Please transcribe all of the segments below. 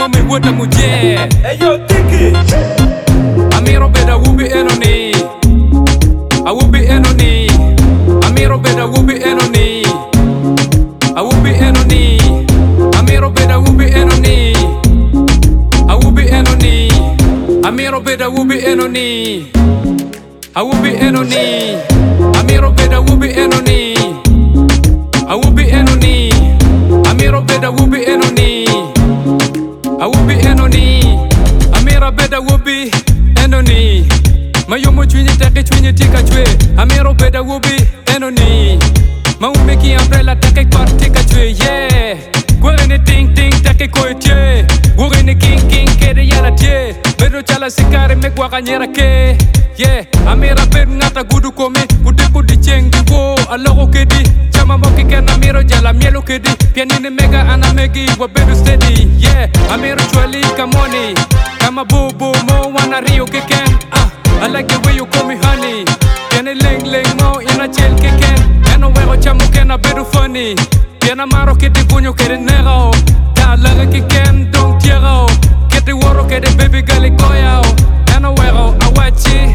mami wota muje. Hey yo, Tiki. Amiro beda wubi enoni. I will be enoni. Amiro beda wubi enoni. I will be enoni. Amiro beda wubi enoni. I will be enoni. Amiro beda wubi enoni. I will be enoni. Amiro beda wubi enoni. I will be enoni. Amiro beda wubi enoni. I will be enoni. Amira beda wubi enoni. Mayomo chwinyi take chwinyi tika chwe. Amiro beda wubi enoni. Maumeki umbrella take kwar tika chwe. Yeah. Gwere ting ting take koi tye. Gwere king king kere yala tye. Bedo chala sikare me gwa kanyera ke. Yeah. Amira bed ngata gudu kome. Udeku di chengi wo alogo kedi. Chama moki ken amiro jala mielo kedi. Pianine mega anamegi wa bedu steady. Yeah. Amiro chwali kamoni. Kama bubu mo wana rio keken. I like the way you call me honey. Can it ling mo in a chill keken. And no way chamo ken a bedu funny. Piana maro kedi punyo kedi nero. Ta laga keken don't tiero. Kedi woro kedi baby gali koyao. And no way awachi.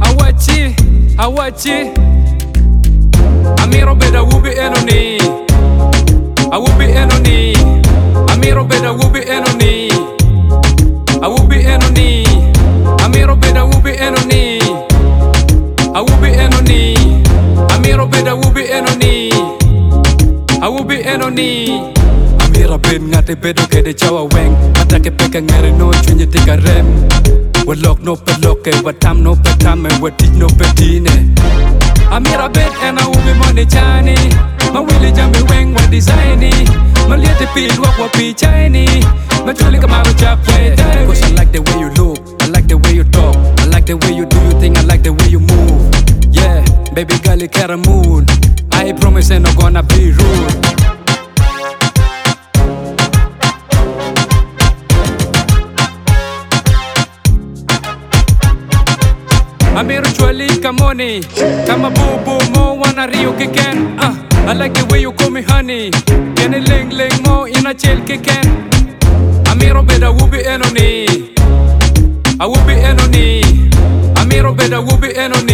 Amiro beda wubi enoni. I will be enoni. Amiro beda wubi enoni. I will be enoni. Amiro beda wubi enoni. I will be enoni. Amiro beda wubi enoni. I will be enoni. Amira ben ngate bedo kede chawa weng. Atake peka ngere no chunye tika rem. Walok no peloke, watam no petame, watich no petine. Amira bet and I will be money chani. My willy jammy weng wa designy. My little peel walk wa pi chiny. My truly come out chap way. Cause I like the way you look, I like the way you talk, I like the way you do your thing, I like the way you move. Yeah, baby girl you carry mood. I promise ain't not gonna be rude. Amiro chwali kamoni. Kama bubu mo wana rio keken. I like the way you call me honey. Can it ling mo in a chill keken. Amiro beda wubi enoni. I will be enoni. Amiro beda wubi enoni.